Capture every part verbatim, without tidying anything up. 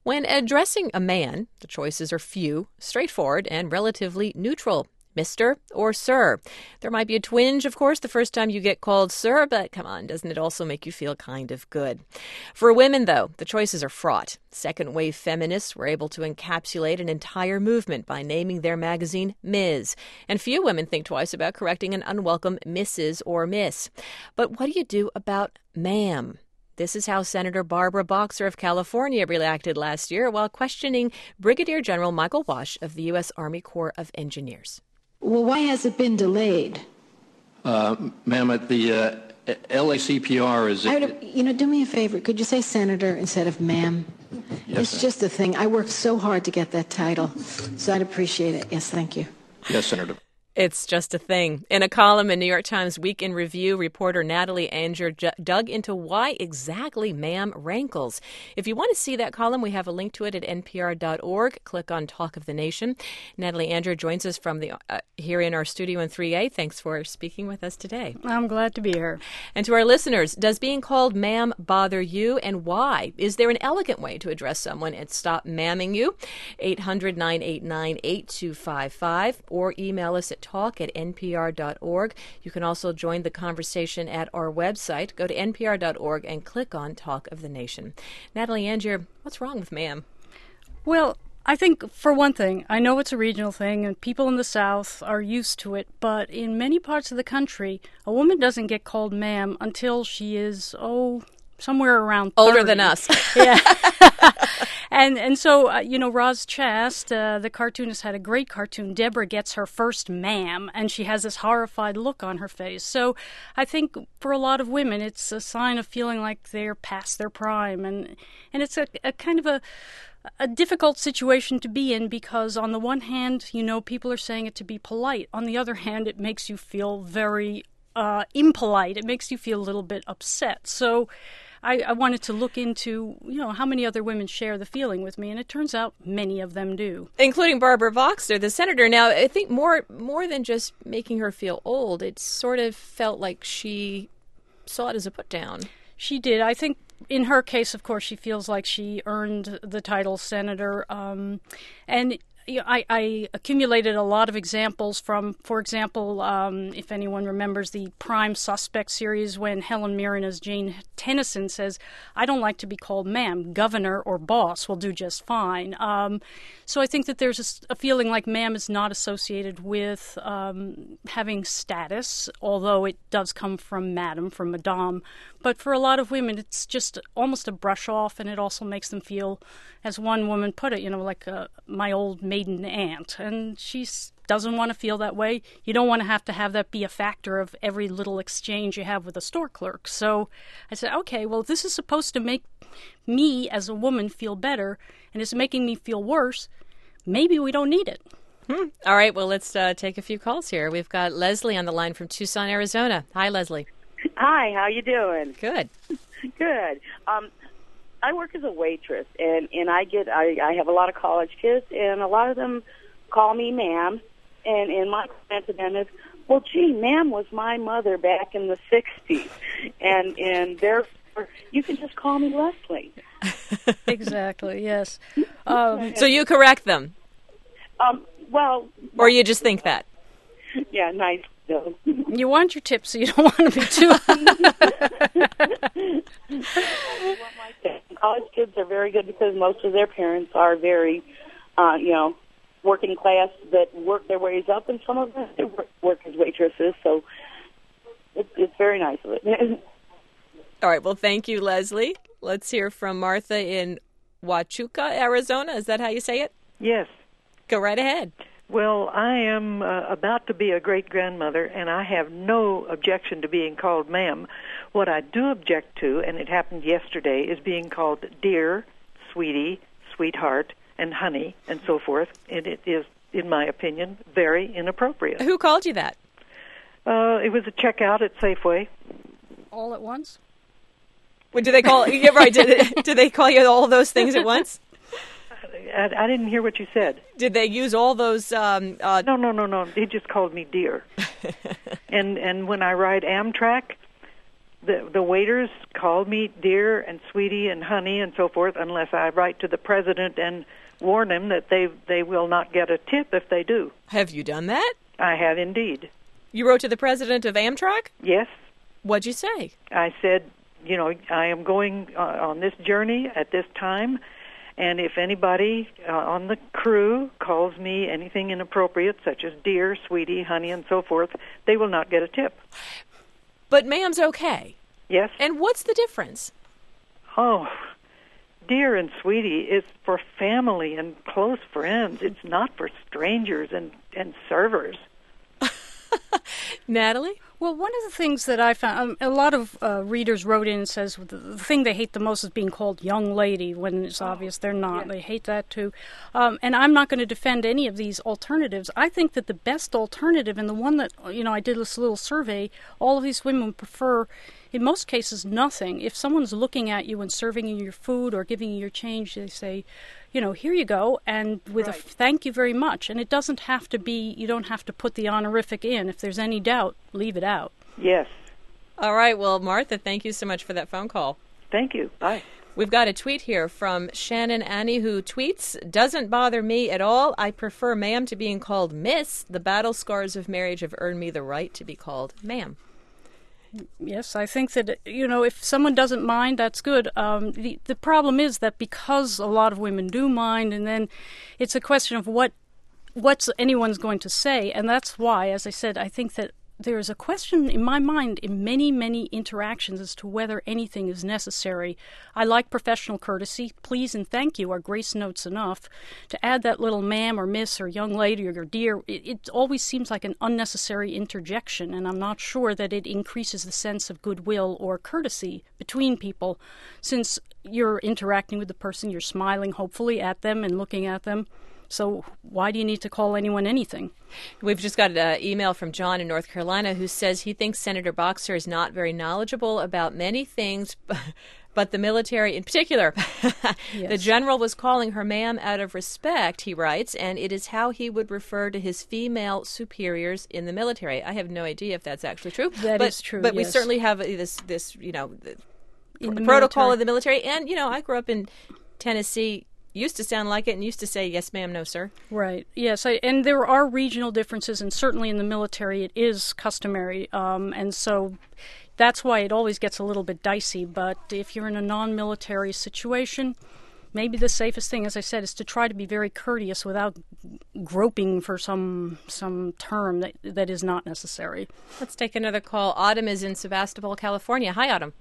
When addressing a man, the choices are few, straightforward, and relatively neutral. Mister or Sir. There might be a twinge, of course, the first time you get called Sir, but come on, doesn't it also make you feel kind of good? For women, though, the choices are fraught. Second-wave feminists were able to encapsulate an entire movement by naming their magazine Miz And few women think twice about correcting an unwelcome Missus or Miss. But what do you do about ma'am? This is how Senator Barbara Boxer of California reacted last year while questioning Brigadier General Michael Wash of the U S Army Corps of Engineers. Well, why has it been delayed? Uh, ma'am, at the uh, L A C P R is... I would, you know, do me a favor. Could you say senator instead of ma'am? Yes, it's ma'am. just a thing. I worked so hard to get that title, so I'd appreciate it. Yes, thank you. Yes, Senator. It's just a thing. In a column in New York Times Week in Review, reporter Natalie Anger j- dug into why exactly ma'am rankles. If you want to see that column, we have a link to it at N P R dot org. Click on Talk of the Nation. Natalie Anger joins us from the uh, here in our studio in three A. Thanks for speaking with us today. I'm glad to be here. And to our listeners, does being called ma'am bother you, and why? Is there an elegant way to address someone and stop ma'aming you? eight hundred, nine eight nine, eight two five five or email us at talk at N P R dot org. You can also join the conversation at our website. Go to N P R dot org and click on Talk of the Nation. Natalie Anger, what's wrong with ma'am? Well, I think, for one thing, I know it's a regional thing and people in the South are used to it, but in many parts of the country, a woman doesn't get called ma'am until she is, oh, somewhere around thirty. Older than us. Yeah. And and so, uh, you know, Roz Chast, uh, the cartoonist, had a great cartoon. Deborah gets her first ma'am, and she has this horrified look on her face. So I think for a lot of women, it's a sign of feeling like they're past their prime. And, and it's a, a kind of a, a difficult situation to be in because, on the one hand, you know, people are saying it to be polite. On the other hand, it makes you feel very uh, impolite. It makes you feel a little bit upset. So I, I wanted to look into, you know, how many other women share the feeling with me, and it turns out many of them do. Including Barbara Boxer, the senator. Now, I think more more than just making her feel old, it sort of felt like she saw it as a put-down. She did. I think in her case, of course, she feels like she earned the title senator. Um, and you know, I, I accumulated a lot of examples from, for example, um, if anyone remembers the Prime Suspect series when Helen Mirren as Jane Tennyson says, I don't like to be called ma'am, governor or boss will do just fine. Um, so I think that there's a, a feeling like ma'am is not associated with um, having status, although it does come from madam, from madame. But for a lot of women, it's just almost a brush off, and it also makes them feel, as one woman put it, you know, like uh, my old maiden aunt. And she doesn't want to feel that way. You don't want to have to have that be a factor of every little exchange you have with a store clerk. So I said, okay, well, if this is supposed to make me as a woman feel better, and it's making me feel worse, maybe we don't need it. Hmm. All right, well, let's uh, take a few calls here. We've got Leslie on the line from Tucson, Arizona. Hi, Leslie. Hi, how you doing? Good. Good. Um, I work as a waitress, and, and I get I, I have a lot of college kids, and a lot of them call me ma'am, and, and my comment to them is, well, gee, ma'am was my mother back in the sixties, and, and therefore you can just call me Leslie. Exactly, yes. Um, so you correct them? Um, well... Or you just think that? Yeah, nice. You want your tips, so you don't want to be too... College kids are very good because most of their parents are very, uh, you know, working class that work their ways up, and some of them work as waitresses, so it, it's very nice of it. All right, well, thank you, Leslie. Let's hear from Martha in Huachuca, Arizona. Is that how you say it? Yes. Go right ahead. Well, I am uh, about to be a great-grandmother, and I have no objection to being called ma'am. What I do object to, and it happened yesterday, is being called dear, sweetie, sweetheart, and honey, and so forth. And it is, in my opinion, very inappropriate. Who called you that? Uh, it was a checkout at Safeway. All at once? Well, do they call? You're right. Did, did they call you all those things at once? I, I didn't hear what you said. Did they use all those? Um, uh... No, no, no, no. He just called me dear. and and when I ride Amtrak, the the waiters call me dear and sweetie and honey and so forth, unless I write to the president and warn him that they they will not get a tip if they do. Have you done that? I have indeed. You wrote to the president of Amtrak? Yes. What'd you say? I said, you know, I am going uh, on this journey at this time, and if anybody uh, on the crew calls me anything inappropriate, such as dear, sweetie, honey, and so forth, they will not get a tip. But ma'am's okay. Yes. And what's the difference? Oh, dear and sweetie is for family and close friends. It's not for strangers and, and servers. Natalie? Well, one of the things that I found, um, a lot of uh, readers wrote in and says the, the thing they hate the most is being called young lady when it's oh, obvious they're not. Yeah. They hate that too. Um, and I'm not going to defend any of these alternatives. I think that the best alternative, and the one that, you know, I did this little survey, all of these women prefer, in most cases, nothing. If someone's looking at you and serving you your food or giving you your change, they say, you know, here you go, and with right. a thank you very much. And it doesn't have to be, you don't have to put the honorific in. If there's any doubt, leave it out. Yes. All right. Well, Martha, thank you so much for that phone call. Thank you. Bye. We've got a tweet here from Shannon Annie, who tweets, doesn't bother me at all. I prefer ma'am to being called miss. The battle scars of marriage have earned me the right to be called ma'am. Yes, I think that, you know, if someone doesn't mind, that's good. Um, the, the problem is that because a lot of women do mind, and then it's a question of what what's anyone's going to say. And that's why, as I said, I think that there's a question in my mind in many, many interactions as to whether anything is necessary. I like professional courtesy. Please and thank you are grace notes enough. To add that little ma'am or miss or young lady or dear, it, it always seems like an unnecessary interjection, and I'm not sure that it increases the sense of goodwill or courtesy between people. Since you're interacting with the person, you're smiling hopefully at them and looking at them. So why do you need to call anyone anything? We've just got an email from John in North Carolina who says he thinks Senator Boxer is not very knowledgeable about many things, but the military in particular. Yes. The general was calling her ma'am out of respect, he writes, and it is how he would refer to his female superiors in the military. I have no idea if that's actually true. That but, is true, But yes. we certainly have this, this you know, in the protocol military. of the military. And, you know, I grew up in Tennessee. Used to sound like it and used to say, yes, ma'am, no, sir. Right. Yes. I, and there are regional differences, and certainly in the military it is customary. Um, and so that's why it always gets a little bit dicey. But if you're in a non-military situation, maybe the safest thing, as I said, is to try to be very courteous without groping for some some term that that is not necessary. Let's take another call. Autumn is in Sebastopol, California. Hi, Autumn.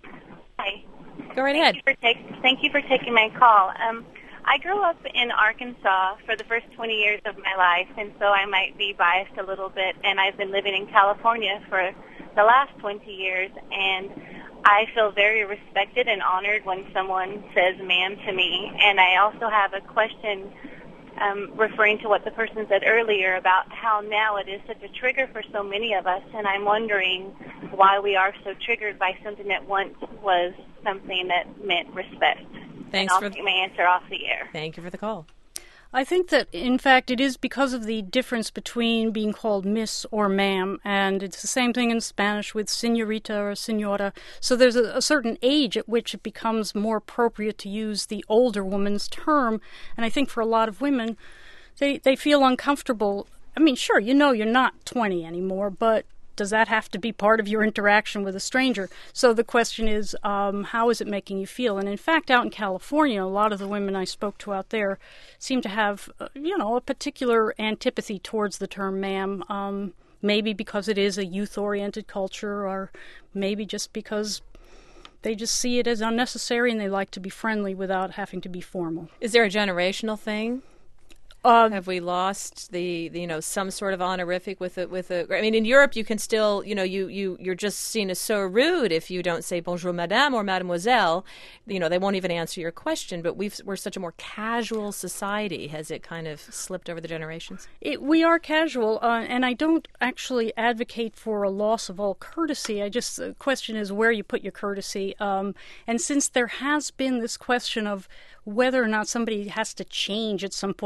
Hi. Go right thank ahead. You for take, thank you for taking my call. Um, I grew up in Arkansas for the first twenty years of my life, and so I might be biased a little bit, and I've been living in California for the last twenty years, and I feel very respected and honored when someone says ma'am to me. And I also have a question um, referring to what the person said earlier about how now it is such a trigger for so many of us, and I'm wondering why we are so triggered by something that once was something that meant respect. Thanks and I'll for take my answer off the air. Thank you for the call. I think that, in fact, it is because of the difference between being called miss or ma'am, and it's the same thing in Spanish with señorita or señora. So there's a, a certain age at which it becomes more appropriate to use the older woman's term, and I think for a lot of women, they, they feel uncomfortable. I mean, sure, you know you're not twenty anymore, but does that have to be part of your interaction with a stranger? So the question is, um, how is it making you feel? And in fact, out in California, a lot of the women I spoke to out there seem to have, uh, you know, a particular antipathy towards the term ma'am, um, maybe because it is a youth-oriented culture, or maybe just because they just see it as unnecessary and they like to be friendly without having to be formal. Is there a generational thing? Uh, Have we lost the, the, you know, some sort of honorific with a, with a, I mean, in Europe, you can still, you know, you, you, you're just seen as so rude if you don't say bonjour, madame, or mademoiselle. You know, they won't even answer your question, but we've, we're such a more casual society. Has it kind of slipped over the generations? It, we are casual, uh, and I don't actually advocate for a loss of all courtesy. I just, the question is where you put your courtesy. Um, and since there has been this question of whether or not somebody has to change at some point, what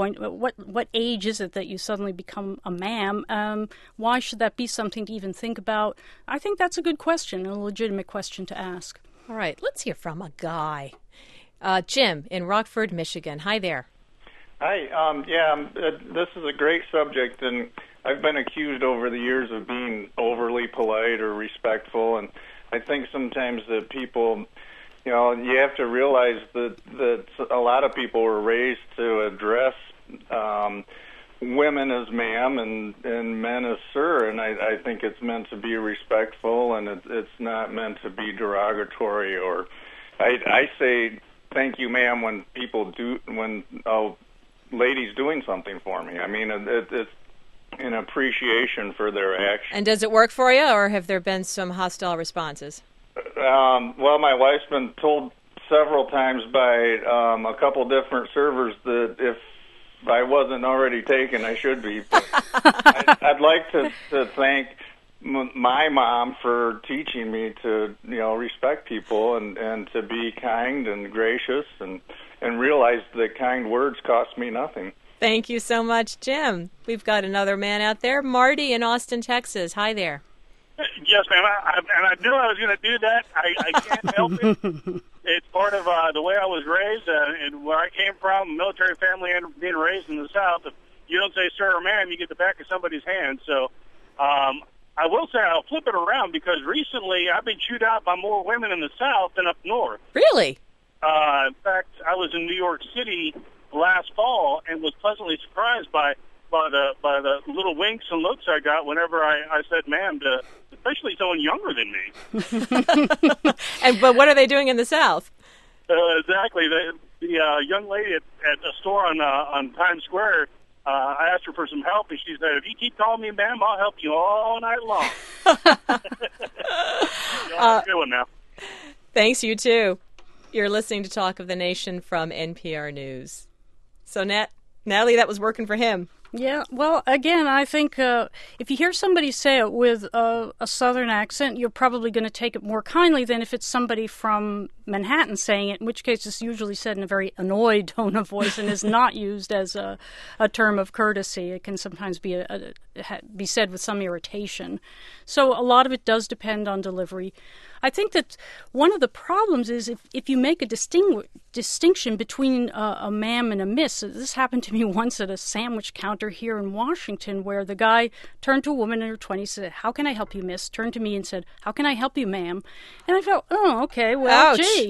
what what age is it that you suddenly become a ma'am? Um, why should that be something to even think about? I think that's a good question, a legitimate question to ask. All right, let's hear from a guy. Uh, Jim in Rockford, Michigan. Hi there. Hi. Um, yeah, um, uh, this is a great subject, and I've been accused over the years of being overly polite or respectful, and I think sometimes that people, you know, you have to realize that, that a lot of people were raised to address um, women as ma'am and, and men as sir, and I, I think it's meant to be respectful, and it, it's not meant to be derogatory. Or I, I say thank you, ma'am, when people do, when a lady's doing something for me. I mean, it, it's an appreciation for their action. And does it work for you, or have there been some hostile responses? Um, well, my wife's been told several times by um, a couple different servers that if I wasn't already taken, I should be. But I'd, I'd like to, to thank m- my mom for teaching me to, you know, respect people and, and to be kind and gracious and, and realize that kind words cost me nothing. Thank you so much, Jim. We've got another man out there, Marty in Austin, Texas. Hi there. Yes, ma'am. I, I, and I knew I was going to do that. I, I can't help it. It's part of uh, the way I was raised uh, and where I came from, military family and being raised in the South. If you don't say sir or ma'am, you get the back of somebody's hand. So um, I will say I'll flip it around because recently I've been chewed out by more women in the South than up north. Really? Uh, in fact, I was in New York City last fall and was pleasantly surprised by by the by the little winks and looks I got whenever I, I said ma'am to especially someone younger than me. And but what are they doing in the South? Uh, exactly. The, the uh, young lady at, at a store on uh, on Times Square, uh, I asked her for some help, and she said, "If you keep calling me ma'am, I'll help you all night long." uh, good one now. Thanks, you too. You're listening to Talk of the Nation from N P R News. So, Nat, Natalie, that was working for him. Yeah, well, again, I think uh, if you hear somebody say it with uh, a Southern accent, you're probably going to take it more kindly than if it's somebody from Manhattan saying it, in which case it's usually said in a very annoyed tone of voice and is not used as a, a term of courtesy. It can sometimes be a, a, be said with some irritation. So a lot of it does depend on delivery. I think that one of the problems is if, if you make a distingu- distinction between a, a ma'am and a miss. This happened to me once at a sandwich counter here in Washington where the guy turned to a woman in her twenties, said, "How can I help you, miss?" Turned to me and said, "How can I help you, ma'am?" And I felt, oh, okay, well, Ouch. Gee.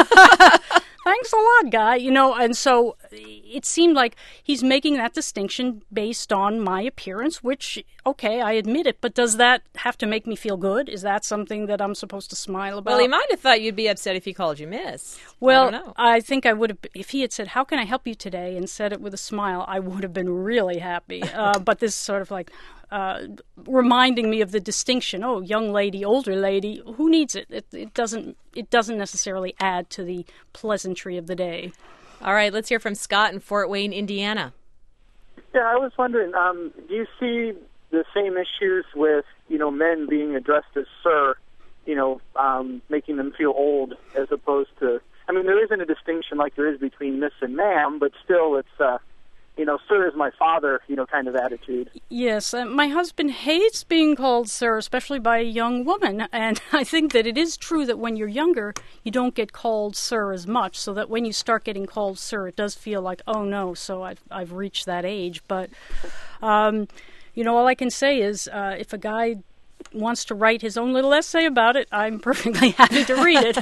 Thanks a lot, guy. You know, and so it seemed like he's making that distinction based on my appearance, which, okay, I admit it, but does that have to make me feel good? Is that something that I'm supposed to smile about? Well, he might have thought you'd be upset if he called you miss. Well, I don't know. I think I would have, if he had said, "How can I help you today?" and said it with a smile, I would have been really happy. Uh, but this sort of like uh, reminding me of the distinction, oh, young lady, older lady, who needs it? It, it doesn't it doesn't necessarily add to the pleasantry of the day. All right, let's hear from Scott in Fort Wayne, Indiana. Yeah, I was wondering, um, do you see the same issues with, you know, men being addressed as sir, you know, um, making them feel old as opposed to, I mean, there isn't a distinction like there is between miss and ma'am, but still it's, uh, you know, sir is my father, you know, kind of attitude. Yes, uh, my husband hates being called sir, especially by a young woman, and I think that it is true that when you're younger, you don't get called sir as much, so that when you start getting called sir, it does feel like, oh no, so I've, I've reached that age. But, um, you know, all I can say is uh, if a guy wants to write his own little essay about it, I'm perfectly happy to read it.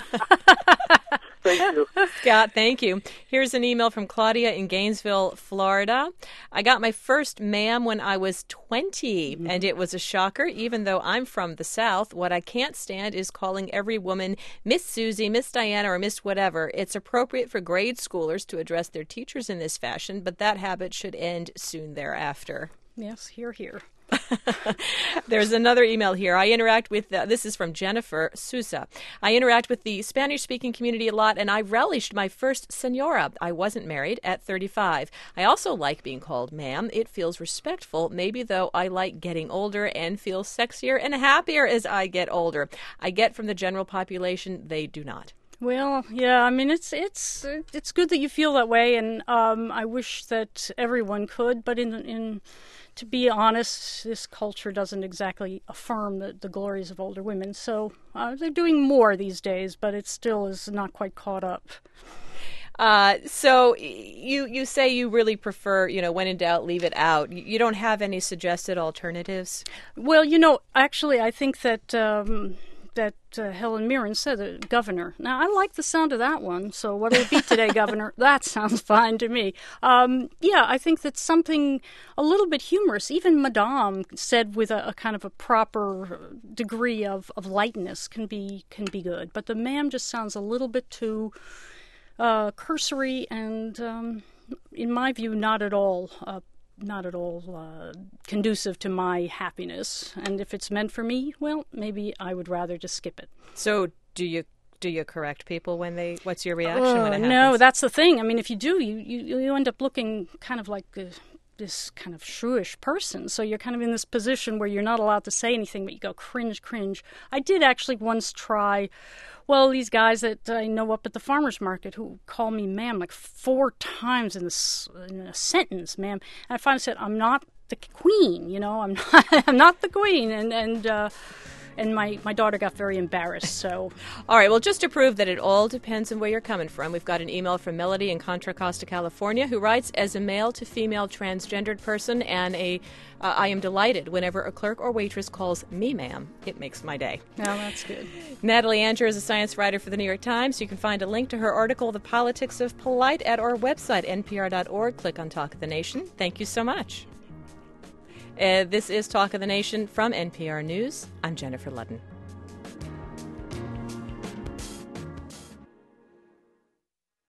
Thank you. Scott, thank you. Here's an email from Claudia in Gainesville, Florida. I got my first ma'am when I was twenty, mm-hmm. and it was a shocker, even though I'm from the South. What I can't stand is calling every woman Miss Susie, Miss Diana, or Miss whatever. It's appropriate for grade schoolers to address their teachers in this fashion, but that habit should end soon thereafter. Yes, hear, hear. There's another email here. I interact with, uh, this is from Jennifer Sousa. I interact with the Spanish-speaking community a lot, and I relished my first senora. I wasn't married at thirty-five. I also like being called ma'am. It feels respectful, maybe though I like getting older and feel sexier and happier as I get older. I get from the general population, they do not. Well, yeah, I mean, it's it's it's good that you feel that way, and um, I wish that everyone could. But in in to be honest, this culture doesn't exactly affirm the, the glories of older women. So uh, they're doing more these days, but it still is not quite caught up. Uh, so you you say you really prefer, you know, when in doubt, leave it out. You don't have any suggested alternatives? Well, you know, actually, I think that um, that uh, Helen Mirren said, uh, governor. Now, I like the sound of that one. So what'll it be today, governor? That sounds fine to me. Um, yeah, I think that something a little bit humorous, even Madame said with a, a kind of a proper degree of, of lightness can be can be good. But the ma'am just sounds a little bit too uh, cursory and, um, in my view, not at all uh, not at all uh, conducive to my happiness. And if it's meant for me, well, maybe I would rather just skip it. So do you do you correct people when they, what's your reaction uh, when it happens? No, that's the thing. I mean, if you do, you, you, you end up looking kind of like uh, this kind of shrewish person. So you're kind of in this position where you're not allowed to say anything, but you go cringe, cringe. I did actually once try, well, these guys that I know up at the farmer's market who call me ma'am like four times in, this, in a sentence, ma'am. And I finally said, I'm not the queen, you know, I'm not, I'm not the queen. And, and, uh, And my, my daughter got very embarrassed, so... All right, well, just to prove that it all depends on where you're coming from, we've got an email from Melody in Contra Costa, California, who writes, as a male-to-female transgendered person, and a, uh, I am delighted whenever a clerk or waitress calls me ma'am. It makes my day. Oh, that's good. Natalie Anger is a science writer for the New York Times. You can find a link to her article, The Politics of Polite, at our website, N P R dot org. Click on Talk of the Nation. Thank you so much. Uh, this is Talk of the Nation from N P R News. I'm Jennifer Ludden.